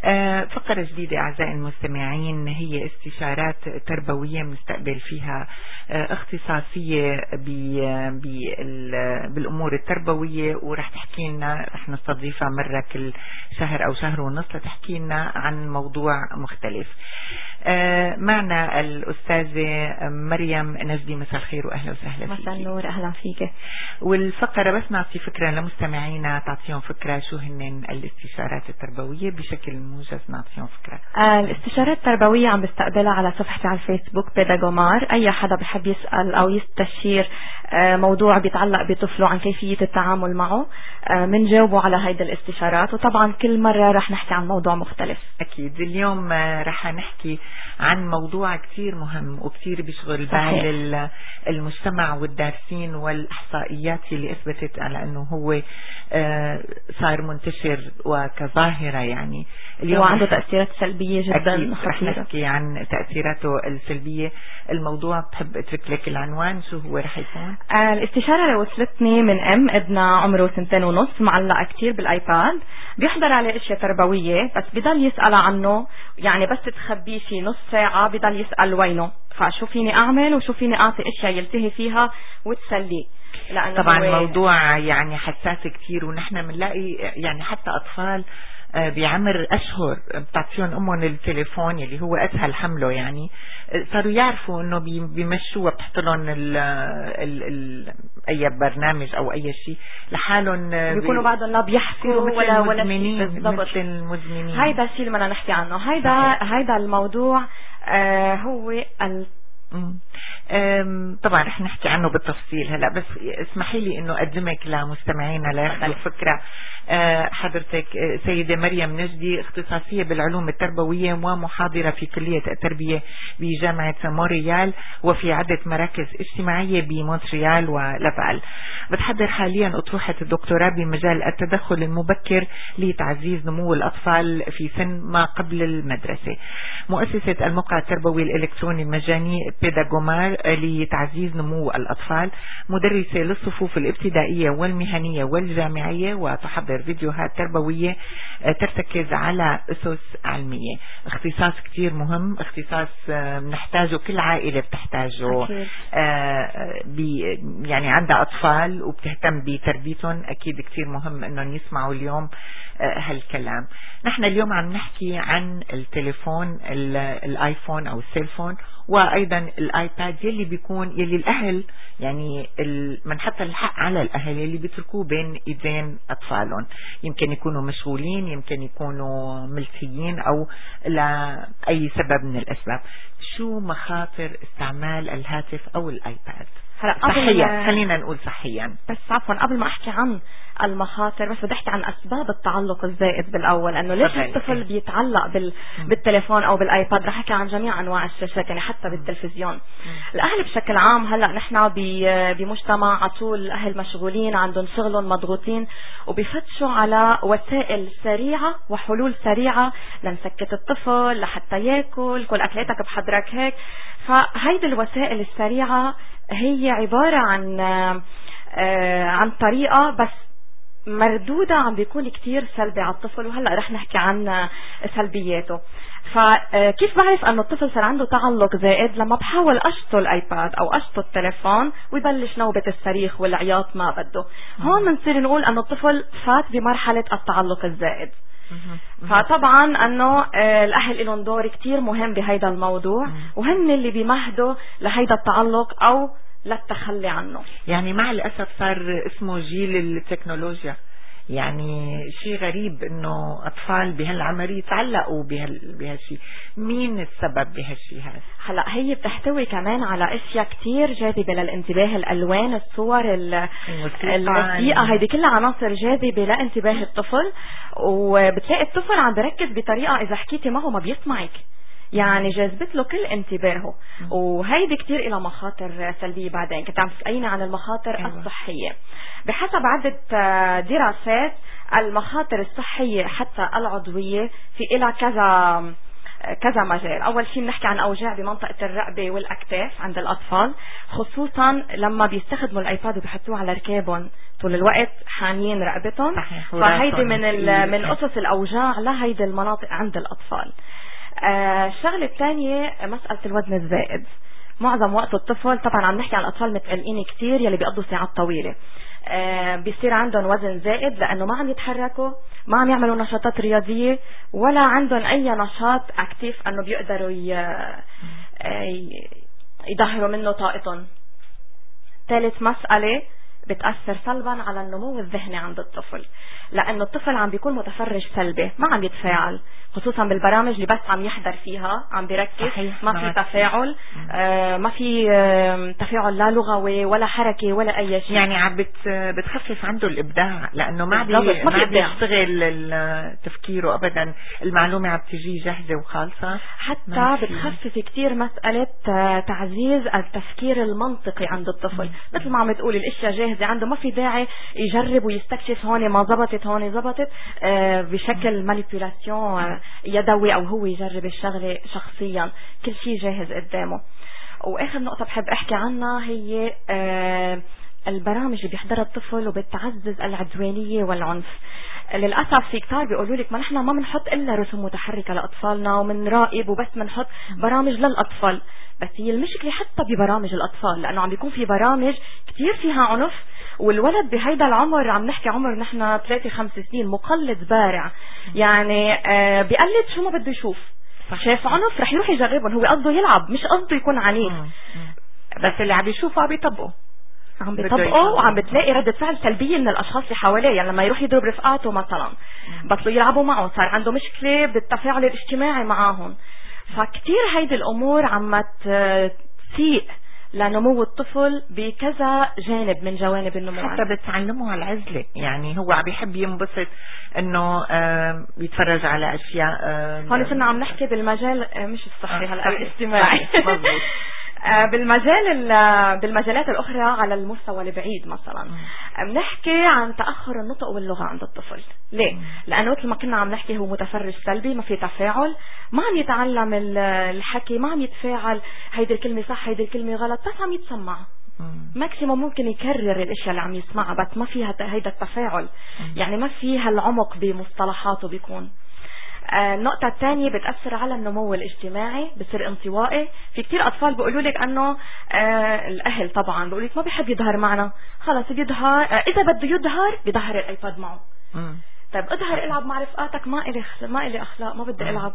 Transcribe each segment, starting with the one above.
فقرة جديدة أعزائي المستمعين، هي استشارات تربوية بنستقبل فيها اختصاصية بالأمور التربوية، ورح تحكي لنا، رح نستضيفها مرة كل شهر أو شهر ونص لتحكي لنا عن موضوع مختلف. معنا الأستاذة مريم نجدي. مساء الخير وأهلا وسهلا فيك. مساء النور، أهلا فيك. والفقرة بس نعطي فكرة لمستمعينا، تعطيهم فكرة شو هن الاستشارات التربوية بشكل موجز، نعطيهم فكرة. الاستشارات التربوية عم بستقبلها على صفحتي على الفيسبوك بيداغومار. أي حدا بحب يسأل أو يستشير موضوع بيتعلق بطفله عن كيفية التعامل معه، منجاوبه على هيدا الاستشارات، وطبعا كل مرة رح نحكي عن موضوع مختلف. أكيد. اليوم رح نحكي عن موضوع كتير مهم وكتير بيشغل بال المجتمع والدارسين والإحصائيات اللي أثبتت على أنه هو صار منتشر وكظاهرة. يعني اليوم وعنده تأثيرات سلبية جدا خطيرة. رح نحكي عن تأثيراته السلبية. الموضوع بحب أترك لك العنوان، شو هو رح يكون؟ الاستشارة اللي وصلتني من ابنها عمره 2.5 معلقة كتير بالآيباد، بيحضر عليه اشياء تربوية بس بضل يسأل عنه، يعني بس تخبيه شي نص ساعة بضل يسأل وينه، فشو فيني أعمل وشو فيني أعطي اشياء يلتهي فيها وتسليه. طبعا موضوع يعني حساس كتير، ونحن بنلاقي يعني حتى أطفال بعمر أشهر بتعطيهم أمهم التليفون اللي هو أسهل حمله، يعني صاروا يعرفوا إنه بيمشوا وبتحط لهم أي برنامج أو أي شيء لحالهم، بيكونوا بعدهم لا بيحكوا ولا شيء. بالضبط، مثل المدمنين. هيدا الشيء اللي بدنا نحكي عنه. هيدا الموضوع هو طبعا رح نحكي عنه بالتفصيل هلا، بس اسمحي لي انه اقدمك لمستمعينا لياخذوا فكره. حضرتك سيدة مريم نجدي، اختصاصية بالعلوم التربوية ومحاضرة في كلية التربية بجامعة مونريال، وفي عدة مراكز اجتماعية بمونتريال ولافال. بتحضر حاليا أطروحة الدكتوراه بمجال التدخل المبكر لتعزيز نمو الأطفال في سن ما قبل المدرسة. مؤسسة الموقع التربوي الإلكتروني المجاني بيداغومار لتعزيز نمو الأطفال. مدرسة للصفوف الابتدائية والمهنية والجامعية، وتحضر فيديوهات تربوية ترتكز على أسس علمية. اختصاص كتير مهم، اختصاص بنحتاجه، كل عائلة بتحتاجه. يعني عندها أطفال وبتهتم بتربيتهم، أكيد كتير مهم أنهم يسمعوا اليوم هالكلام. نحن اليوم عم نحكي عن التليفون، الايفون او السيلفون، وايضا الايباد يلي الاهل يعني منحط الحق على الاهل اللي بيتركوه بين ايدين اطفالهم. يمكن يكونوا مشغولين، يمكن يكونوا ملهيين، او لاي سبب من الاسباب. شو مخاطر استعمال الهاتف او الايباد صحيا؟ خلينا نقول صحيا. بس عفوا، قبل ما احكي عن المخاطر بس بدي احكي عن اسباب التعلق الزائد بالاول، انه ليش الطفل بيتعلق بالتليفون او بالايباد. رح احكي عن جميع انواع الشاشات، يعني حتى بالتلفزيون. الاهل بشكل عام، هلا نحن بمجتمع على طول الاهل مشغولين، عندهم شغلهم، مضغوطين، وبيفتشوا على وسائل سريعه وحلول سريعه لنسكت الطفل لحتى ياكل، كل اكلاتك بحضرك هيك. فهيدي الوسائل السريعه هي عباره عن طريقه بس مردودة عم بيكون كتير سلبي على الطفل، وهلأ رح نحكي عن سلبياته. فكيف بعرف أنه الطفل صار عنده تعلق زائد؟ لما بحاول أشطه الآيباد أو أشطه التليفون ويبلش نوبة الصريخ والعياط ما بده، هون بنصير نقول أنه الطفل فات بمرحلة التعلق الزائد. فطبعا أنه الأهل لهم دور كتير مهم بهيدا الموضوع، وهن اللي بيمهدوا لهيدا التعلق أو للتخلي عنه. يعني مع الأسف صار اسمه جيل التكنولوجيا. يعني شيء غريب انه اطفال بهالعمر يتعلقوا بهالشيء. مين السبب بهالشيء هذا؟ هلا هي بتحتوي كمان على اشياء كتير جاذبه للانتباه، الالوان، الصور، الموسيقى، هيدي كلها عناصر جاذبه لانتباه الطفل. وبتلاقي الطفل عم بركز بطريقه اذا حكيتي معه ما بيسمعك، يعني جذبت له كل انتباهه. وهيدي كتير إلى مخاطر سلبية. بعدين كنت عم تسأليني عن المخاطر الصحية. بحسب عدة دراسات، المخاطر الصحية حتى العضوية في إلى كذا كذا مجال. أول شيء بنحكي عن أوجاع بمنطقة الرقبة والأكتاف عند الأطفال، خصوصا لما بيستخدموا الآيباد وبيحطوه على ركابهم طول الوقت حانيين رقبتهم، فهيدي من قصص الأوجاع لهيدي المناطق عند الأطفال. الشغلة الثانية مسألة الوزن الزائد. معظم وقت الطفل، طبعا عم نحكي عن الأطفال متقلقين كتير يلي بيقضوا ساعات طويلة، بيصير عندهم وزن زائد لأنه ما عم يتحركوا، ما عم يعملوا نشاطات رياضية، ولا عندهم أي نشاط أكتيف أنه بيقدروا يظهروا منه طاقتهم. ثالث مسألة بتأثر سلبا على النمو الذهني عند الطفل، لأنه الطفل عم بيكون متفرج سلبي، ما عم يتفاعل، خصوصا بالبرامج اللي بس عم يحضر فيها، عم بيركز، ما في تفاعل، ما في تفاعل لا لغوي ولا حركي ولا أي شيء. يعني عم بتخفف عنده الإبداع، لأنه ما بيشتغل تفكيره أبدا، المعلومة عم تجي جاهزة وخالصة. حتى بتخفف كتير مسألة تعزيز التفكير المنطقي عند الطفل. مثل ما عم تقولي الاشياء جاهزة عنده، ما في داعي يجرب ويستكشف هون ما زبطت هون زبطت بشكل مانيبيولاسيون يدوي، او هو يجرب الشغلة شخصيا، كل شيء جاهز قدامه. واخر نقطة بحب احكي عنها هي البرامج اللي بيحضرها الطفل وبتعزز العدوانية والعنف. للأسف في كتار بيقولوا لك ما نحن ما بنحط إلا رسوم متحركة لأطفالنا ومنراقب وبس بنحط برامج للأطفال، بس هي المشكلة حتى ببرامج الأطفال، لأنه عم بيكون في برامج كتير فيها عنف، والولد بهيدا العمر، عم نحكي عمر نحن 3-5 سنين، مقلد بارع، يعني بيقلد شو ما بده يشوف، شايف عنف رح يروح يجربهم، هو قصده يلعب مش قصده يكون عنيف، بس اللي عم يشوفه عم بيطبقه وعم بتلاقي ردة فعل سلبية من الأشخاص اللي حواليه. يعني لما يروح يضرب رفقاته مثلا بطلوا يلعبوا معه، صار عنده مشكلة بالتفاعل الاجتماعي معاهم. فكتير هيدي الأمور عم تسيء لنمو الطفل بكذا جانب من جوانب النمو. حتى بتعلمه على العزلة، يعني هو عم بيحب ينبسط انه يتفرج على اشياء. هون كنا عم نحكي بالمجال مش الصحي هلا الاجتماعي. بالمجالات الأخرى على المستوى البعيد مثلا بنحكي عن تأخر النطق واللغة عند الطفل. ليه؟ لأنه مثل ما كنا عم نحكي هو متفرج سلبي، ما في تفاعل، ما عم يتعلم الحكي، ما عم يتفاعل، هيدي الكلمة صح هيدي الكلمة غلط، بس عم يتسمع ماكسيموم، ممكن يكرر الاشياء اللي عم يسمعها، بس ما فيها هيدا التفاعل، يعني ما فيها العمق بمصطلحاته بيكون. النقطة الثانية بتأثر على النمو الاجتماعي، بصير انطوائي. في كتير أطفال بيقولوا لك أنه الأهل طبعا بيقولوا لك ما بيحب يظهر معنا، خلص بيظهر إذا بده يظهر بيظهر الآيباد معه. طيب اظهر العب مع رفقاتك، ما إلي أخلاق، ما بدي ألعب.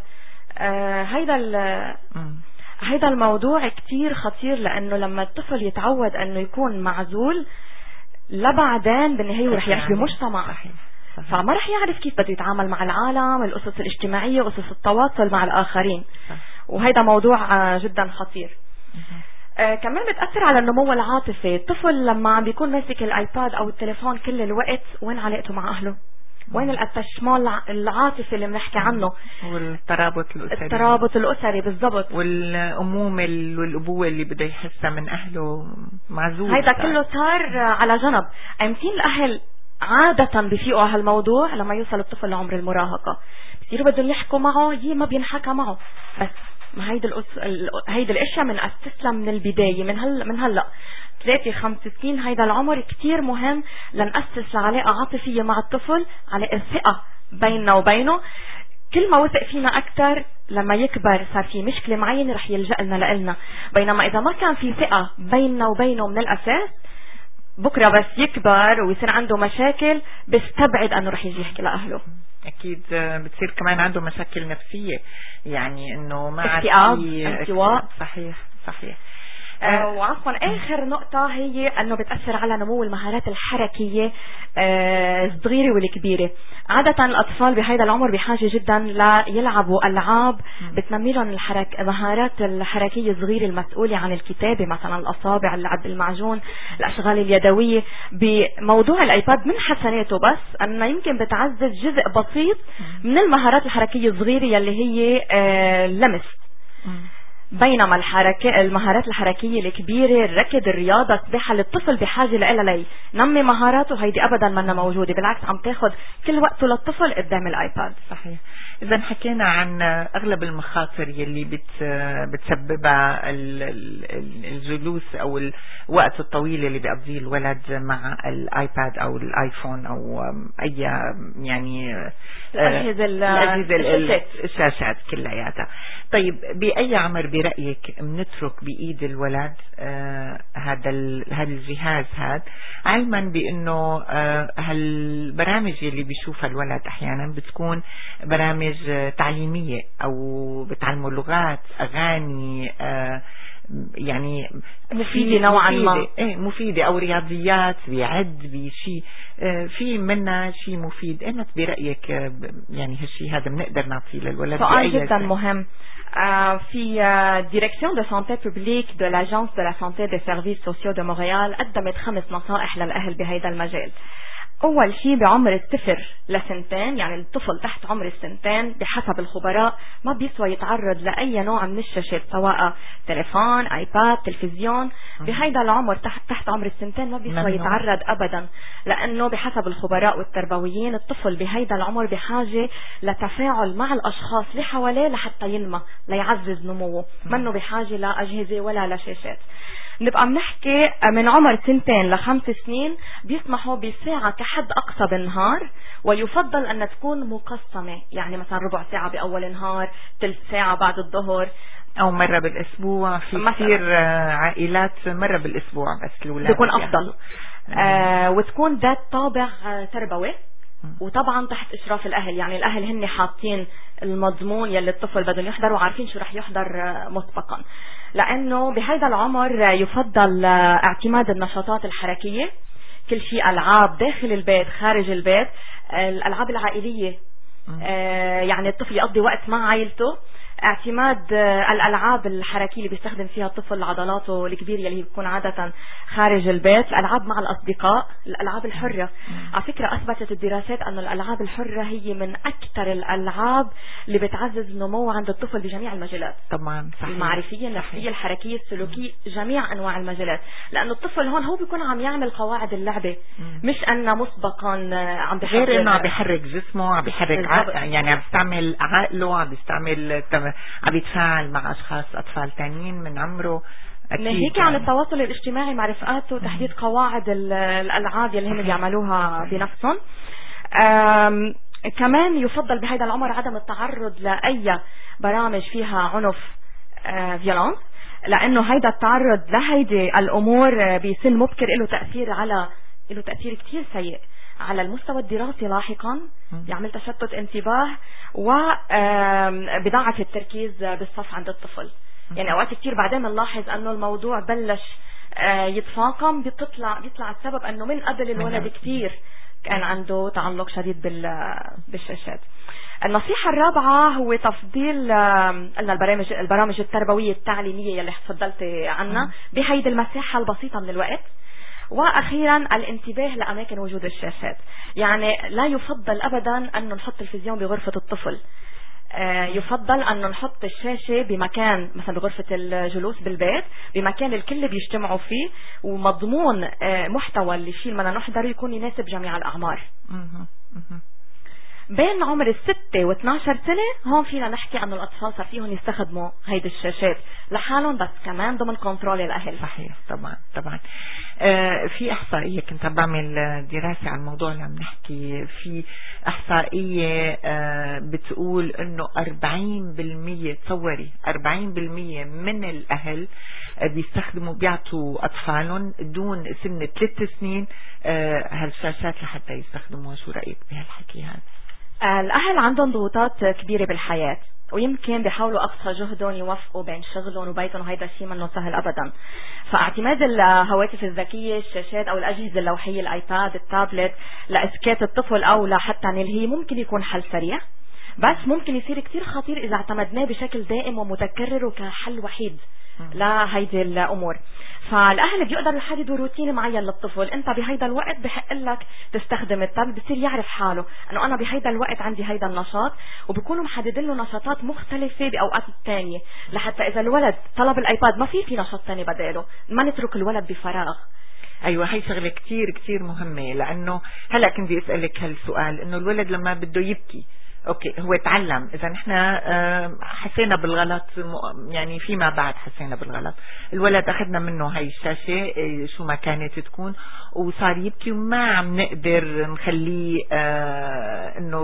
هيدا الموضوع كتير خطير، لأنه لما الطفل يتعود أنه يكون معزول لبعدين بالنهاية رح يعيش بمجتمع، فما رح يعرف كيف بده يتعامل مع العالم، القصص الاجتماعية، قصص التواصل مع الآخرين، وهيدا موضوع جدا خطير. كمان بتأثر على النمو العاطفي. الطفل لما عم بيكون ماسك الآيباد أو التليفون كل الوقت، وين علاقته مع أهله؟ وين الاتشمال العاطفي اللي بنحكي عنه؟ والترابط الأسري بالضبط، والأمومة والأبوة اللي بده يحسها من أهله معزول. هيدا كله صار على جنب. أمتين الأهل عادة بيفيقوا على هالموضوع لما يوصل الطفل لعمر المراهقة، بصيروا بدهم يحكوا معه، ما بينحكى معه. بس ما هيدا الاشياء من أسسها من البداية، من هلأ 3-5 سنين. هيدا العمر كتير مهم لنأسس علاقة عاطفية مع الطفل، علاقة ثقة بيننا وبينه. كل ما وثق فينا أكتر لما يكبر صار في مشكلة معينة رح يلجأ لنا، بينما إذا ما كان في ثقة بيننا وبينه من الأساس، بكرة بس يكبر ويصير عنده مشاكل بيستبعد أنه رح يجي يحكي لأهله. أكيد بتصير كمان عنده مشاكل نفسية، يعني أنه ما اكتئاب، انطواء. صحيح. وعفوا آخر نقطة هي أنه بتأثر على نمو المهارات الحركية الصغيرة والكبيرة. عادة الأطفال بهذا العمر بحاجة جدا ليلعبوا ألعاب بتنمي لهم المهارات الحركية الصغيرة المسؤولة عن الكتابة، مثلا الأصابع، اللعب بالمعجون، الأشغال اليدوية. بموضوع الآيباد من حسناته بس أنه يمكن بتعزز جزء بسيط من المهارات الحركية الصغيرة يلي هي اللمس. بينما المهارات الحركية الكبيرة، الركض، الرياضة، السباحة، للطفل بحاجة لها لينمي مهاراته، هيدي أبدا منا موجودة، بالعكس عم تاخد كل وقته للطفل قدام الآيباد. صحيح. إذا حكينا عن أغلب المخاطر يلي بتسببها الجلوس أو الوقت الطويل اللي بيقضيه الولد مع الآيباد أو الآيفون أو أي يعني الشاشات كلياتها. طيب بأي عمر برأيك بنترك بإيد الولد هذا الجهاز هذا، علما بأنه هالبرامج اللي بيشوفها الولد أحيانا بتكون برامج تعليمية أو بتعلموا لغات، أغاني، يعني مفيدة نوعا ما، مفيدة، أو رياضيات بيعد بشيء في منها شيء مفيد. أنت برأيك يعني هالشيء هذا بنقدر نعطيه للولد؟ سؤال جدا مهم. في Direction de santé publique de l'Agence de la santé des services sociaux de Montréal قدمت 5 نصائح للأهل بهذا المجال. أول شيء بعمر الصفر لسنتين، يعني الطفل تحت عمر السنتين بحسب الخبراء ما بيسوى يتعرض لأي نوع من الشاشات، سواء تليفون، آيباد، تلفزيون. بهيدا العمر تحت عمر السنتين ما بيسوى يتعرض أبدا، لأنه بحسب الخبراء والتربويين الطفل بهيدا العمر بحاجة لتفاعل مع الأشخاص اللي حواليه لحتى ينمى، ليعزز نموه، منه بحاجة لأجهزة ولا لشاشات. نبقى بنحكي من عمر 2 ل5 سنين بيسمحوا بساعة كحد أقصى بالنهار، ويفضل أن تكون مقسمة، يعني مثلا ربع ساعة بأول النهار، ثلث ساعة بعد الظهر، أو مرة بالأسبوع. في كثير عائلات مرة بالأسبوع بس الأولاد بيكون أفضل. وتكون ذات طابع تربوي، وطبعا تحت إشراف الأهل، يعني الأهل هن حاطين المضمون يلي الطفل بدهم يحضر وعارفين شو رح يحضر مسبقا، لأنه بهذا العمر يفضل اعتماد النشاطات الحركية، كل شيء ألعاب داخل البيت خارج البيت، الألعاب العائلية، يعني الطفل يقضي وقت مع عائلته، اعتماد الألعاب الحركية اللي بيستخدم فيها الطفل عضلاته الكبيرة اللي بتكون عادة خارج البيت، الألعاب مع الأصدقاء، الألعاب الحرة. على فكرة أثبتت الدراسات أن الألعاب الحرة هي من أكثر الألعاب اللي بتعزز النمو عند الطفل بجميع المجالات، طبعا صحيح. المعرفية، النفسية، الحركية، السلوكية، جميع أنواع المجالات، لأن الطفل هون هو بيكون عم يعمل قواعد اللعبة، مش أنه مسبقا عم بيحرك، غير أنه عم بيحرك جسمه، عم بيحرك يعني عم بيستعمل عقله، عم بيستعمل، عم يتفاعل مع أشخاص أطفال تانيين من عمره. ناهيك عن التواصل الاجتماعي مع رفقاته وتحديد قواعد الألعاب اللي هم بيعملوها بنفسهم. كمان يفضل بهذا العمر عدم التعرض لأي برامج فيها عنف، فيولانس، لأنه هيدا التعرض لهيدي الأمور بسن مبكر له تأثير كتير سيء على المستوى الدراسي لاحقا، يعمل تشتت انتباه وبضاعة التركيز بالصف عند الطفل. يعني اوقات كتير بعدين بنلاحظ انه الموضوع بلش يتفاقم، بيطلع السبب انه من قبل الولد كتير كان عنده تعلق شديد بالشاشات. النصيحة الرابعة هو تفضيل البرامج التربوية التعليمية اللي تفضلتي عنها بهيدي المساحة البسيطة من الوقت. واخيرا الانتباه لاماكن وجود الشاشات، يعني لا يفضل ابدا ان نحط تلفزيون بغرفة الطفل، يفضل أن نحط الشاشة بمكان مثلا بغرفة الجلوس بالبيت، بمكان الكل بيجتمعوا فيه، ومضمون محتوى اللي فيه بدنا نحضر يكون يناسب جميع الأعمار. بين عمر 6 و12 سنة هون فينا نحكي أن الأطفال صار فيهم يستخدموا هيدي الشاشات لحالهم، بس كمان ضمن كنترول الأهل. صحيح. طبعا في إحصائية كنت بعمل دراسة عن الموضوع اللي عم نحكي في إحصائية بتقول إنه 40%، تصوري 40% من الأهل بيعطوا أطفالهم دون سن 3 سنين هالشاشات لحتى يستخدموها. شو رأيك بهالحكي هذا؟ الأهل عندهم ضغوطات كبيرة بالحياة، ويمكن بيحاولوا أقصى جهدهم يوفقوا بين شغلهم وبيتهم، وهيدا الشيء منه سهل أبدا. فاعتماد الهواتف الذكية، الشاشات أو الأجهزة اللوحية، الآيباد، التابلت، لإسكات الطفل أو لحتى نلهيه ممكن يكون حل سريع، بس ممكن يصير كتير خطير إذا اعتمدناه بشكل دائم ومتكرر وكحل وحيد لهيدي الامور. فالاهل بيقدروا يحددوا روتين معين للطفل. انت بهيدا الوقت بحق لك تستخدم التاب، بصير يعرف حاله انه انا بهيدا الوقت عندي هيدا النشاط، وبيكونوا محددين له نشاطات مختلفه باوقات الثانيه، لحتى اذا الولد طلب الايباد ما في نشاط ثاني بداله، ما نترك الولد بفراغ. ايوه، هي شغله كتير كتير مهمه، لانه هلا كنت بدي اسالك هالسؤال، انه الولد لما بده يبكي اوكي هو تعلم، اذا نحن حسينا بالغلط يعني فيما بعد حسينا بالغلط، الولد اخذنا منه هاي الشاشه شو ما كانت تكون وصار يبكي وما عم نقدر نخليه انه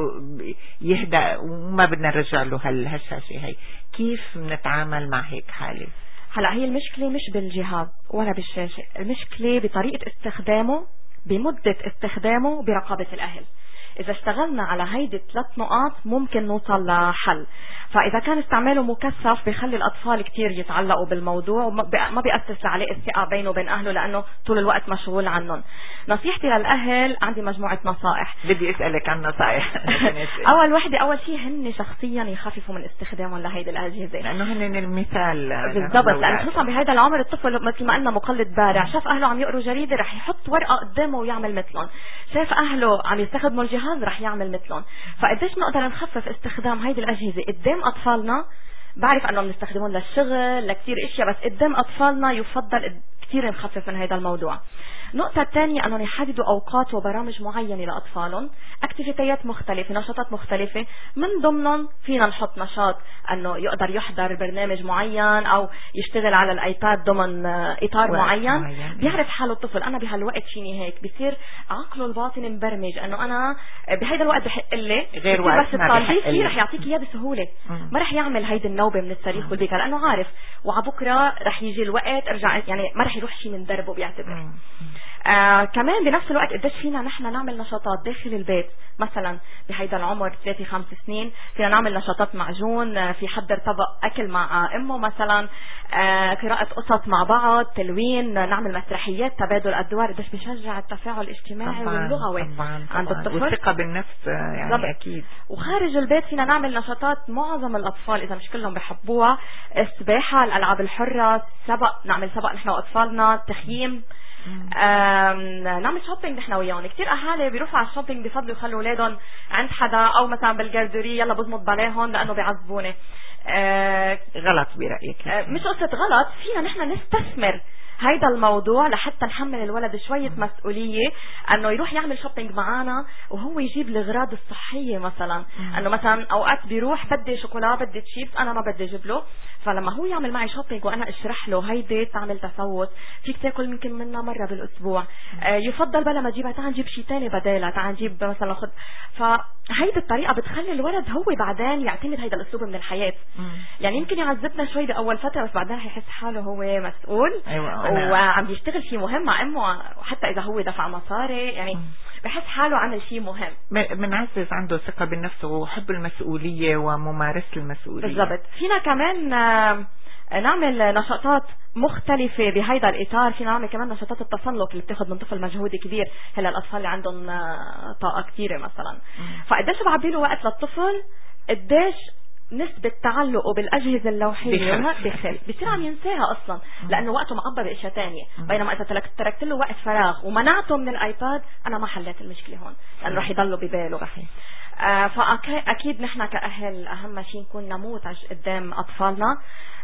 يهدأ وما بدنا نرجع له هالشاشه هي، كيف بنتعامل مع هيك حاله؟ هلا هي المشكله مش بالجهاز ولا بالشاشه، المشكله بطريقه استخدامه، بمده استخدامه، برقابه الاهل. إذا اشتغلنا على هيدي 3 نقاط ممكن نوصل لحل. فإذا كان استعماله مكثف بيخلي الأطفال كتير يتعلقوا بالموضوع وما بيأسس لعلاقة الثقة بينه وبين أهله لأنه طول الوقت مشغول عنهم. نصيحتي للأهل، عندي مجموعة نصائح. بدي أسألك عن نصائح. أول شيء هن شخصيا يخففوا من استخدامهم لهيدي الأجهزة، لأنه هن المثال بالضبط. لأن خصوصا بهيدا العمر الطفل مثل ما قلنا مقلد بارع، شاف أهله عم يقروا جريدة رح يحط ورقة قدامه ويعمل مثلهم، شاف أهله عم يستخدموا الجهاز رح يعمل مثلهم. فقديش نقدر نخفف استخدام هيدي الأجهزة قدام أطفالنا؟ بعرف أنه بنستخدمهم للشغل لكتير اشياء، بس قدام أطفالنا يفضل كتير نخفف من هذا الموضوع. النقطة الثانية أنهم يحددوا أوقات وبرامج معينة لأطفالهم، أكتيفيتيات مختلفة، نشاطات مختلفة، من ضمنهم فينا نحط نشاط أنه يقدر يحضر برنامج معين أو يشتغل على الآيباد ضمن إطار معين. بيعرف حاله الطفل أنا بهالوقت فيني هيك، بصير عقله الباطني مبرمج أنه أنا بهيدا الوقت بحق لي غير وقت بس الطالبين فيه رح يعطيك إياه بسهولة، ما رح يعمل هيدي النوبة من الصريخ والبكاء، لأنه عارف وعبكرة رح يجي الوقت ارجع، يعني ما رح يروح شيء من دربه بيعتبر. كمان بنفس الوقت قديش فينا نحن نعمل نشاطات داخل البيت، مثلا بهيدا العمر 3-5 سنين فينا نعمل نشاطات معجون، في حضر طبق أكل مع أمه مثلا، قراءة قصص مع بعض، تلوين، نعمل مسرحيات، تبادل أدوار. قديش بيشجع التفاعل الاجتماعي واللغوي عند الطفل، والثقة بالنفس يعني طبعا. أكيد. وخارج البيت فينا نعمل نشاطات معظم الأطفال إذا مش كلهم بحبوها، السباحة، الألعاب الحرة، نعمل سبق نحن وأطفالنا، تخييم، نعمل شوبينج نحن وياهم. كثير اهالي بيروحوا على الشوبينج بفضلوا يخلوا اولادهم عند حدا او مثلا بالجاردوري، يلا بزمط باليهم لانه بيعذبوني. غلط برايك؟ مش قصه غلط، فينا نحن نستثمر هيدا الموضوع لحتى نحمل الولد شوية مسؤولية انه يروح يعمل شوبينج معانا وهو يجيب الاغراض الصحية، مثلا انه مثلا اوقات بيروح بدي شوكولا بدي تشيبس انا ما بدي اجيب له، فلما هو يعمل معي شوبينج وانا اشرح له هيدي تعمل تسوس، فيك تاكل يمكن منها مرة بالاسبوع، يفضل بلا ما تجيبها تعال نجيب شيء ثاني بدالها، تعال نجيب مثلا خد. فهيدي الطريقة بتخلي الولد هو بعدين يعتمد هيدا الاسلوب من الحياة. يعني يمكن يعذبنا شوي باول فترة، بس بعدين يحس حاله هو مسؤول. أيوة. وعم يشتغل شيء مهم مع امه، وحتى اذا هو دفع مصاري يعني بحس حاله عمل شيء مهم. بنعزز عنده ثقة بالنفس وحب المسؤولية وممارسة المسؤولية. بالضبط. فينا كمان نعمل نشاطات مختلفة بهيدا الإطار، فينا نعمل كمان نشاطات التسلق اللي بتاخد من طفل مجهود كبير، هلا الأطفال اللي عندهم طاقة كثيرة مثلا. فقديش بعبي له وقت للطفل، قديش نسبة تعلقه بالأجهزة اللوحية بخف، بصير عم ينساها أصلا لأنه وقته معبى بأشياء تانية. بينما إذا تركت له وقت فراغ ومنعته من الآيباد أنا ما حليت المشكلة هون، لأنه رح يضله بباله. فأكيد نحن كأهل أهم شيء نكون نموذج قدام أطفالنا،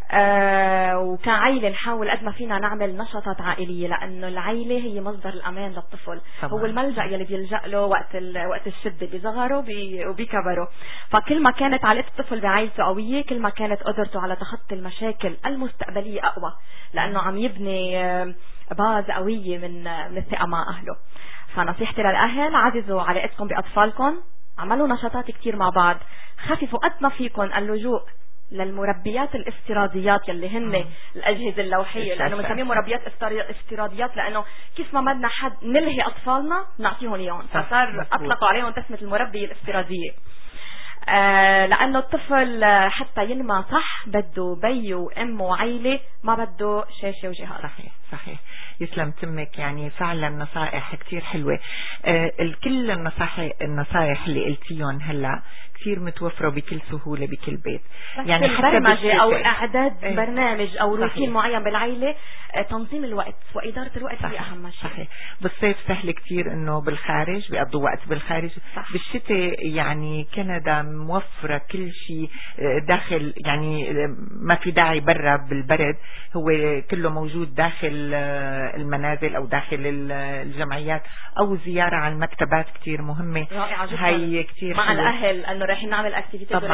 وكعائلة نحاول قد ما فينا نعمل نشاطات عائلية، لأنه العائلة هي مصدر الأمان للطفل طبعا. هو الملجأ يلي بيلجأ له وقت الشدة بصغره وبكبره. فكل ما كانت علاقة الطفل بعائلته قوية كل ما كانت قدرته على تخطي المشاكل المستقبلية أقوى، لأنه عم يبني باز قوية من الثقة مع أهله. فنصيحتي للأهل، عززوا علاقتكم بأطفالكم، عملوا نشاطات كتير مع بعض، خففوا قد ما فيكم اللجوء للمربيات الافتراضيات يلي هن الأجهزة اللوحية، لأنه بنسميه مربيات افتراضيات لأنه كيف ما بدنا حد نلهي أطفالنا نعطيهم إياهم، فصار أطلقوا عليهم تسمية المربية الافتراضية. لأنه الطفل حتى ينمى صح بده بي وأم وعيلة، ما بده شاشة وجهاز. صحيح. يسلم تمك، يعني فعلا نصائح كتير حلوة. كل النصائح اللي قلتيهم هلا كتير متوفرة بكل سهولة بكل بيت. يعني حتى برمجة أو إعداد برنامج أو روتين معين بالعائلة، تنظيم الوقت وإدارة الوقت هي أهم شيء. صحيح. بالصيف سهل كتير إنه بالخارج بيقضوا وقت بالخارج. بالشتاء يعني كندا موفرة كل شيء داخل، يعني ما في داعي برا بالبرد، هو كله موجود داخل المنازل أو داخل الجمعيات أو زيارة على المكتبات كتير مهمة. رائعة جدا. هي كتير مع الأهل أنه رايحين نعمل اكتيفيتي أو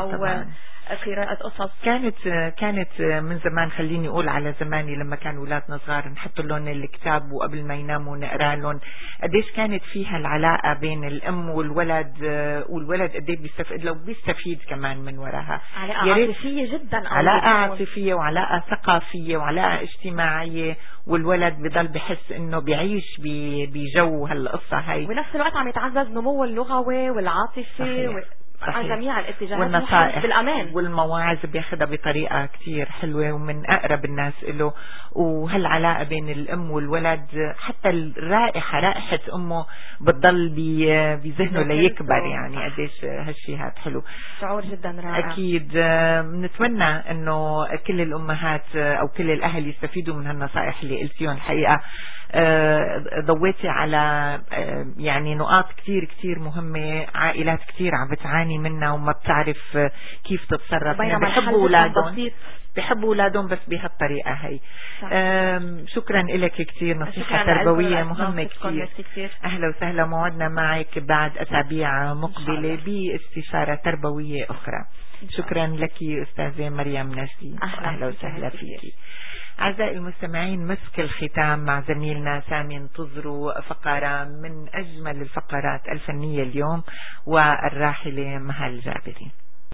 قراءة قصص. كانت من زمان، خليني أقول على زماني لما كانوا أولادنا صغار نحط لهم الكتاب وقبل ما يناموا نقرأ لهم. قديش كانت فيها العلاقة بين الأم والولد قديش بيستفيد، لو بيستفيد كمان من وراها. علاقة عاطفية جدا، علاقة عاطفية وعلاقة ثقافية وعلاقة اجتماعية، والولد بضل بحس انه بيعيش بجو هالقصة هاي، ونفس الوقت عم يتعزز نمو اللغوي والعاطفي على جميع الاتجاهات، والنصائح بالأمان والمواعظ بياخدها بطريقة كتير حلوة ومن أقرب الناس له. وهالعلاقة بين الأم والولد، حتى الرائحة، رائحة أمه بتضل بذهنه ليكبر. يعني قديش هالشي هاد حلو، شعور جدا رائع. أكيد. نتمنى أنه كل الأمهات أو كل الأهل يستفيدوا من هالنصائح اللي قلتيهم. الحقيقة ضويتي على يعني نقاط كتير كتير مهمة. عائلات كتير عم بتعاني منها وما بتعرف كيف تتصرف. بيحبوا أولادهم بس بهالطريقة هي. شكرا لك كتير، نصيحة تربوية مهمة كتير. أهلا وسهلا، موعدنا معك بعد أسابيع مقبلة باستشارة تربوية أخرى. شكرا لك أستاذة مريم نجدي، أهلا وسهلا فيك. أعزائي المستمعين، مسك الختام مع زميلنا سامي. انتظروا فقرة من أجمل الفقرات الفنية اليوم، والراحلة مها الجابري.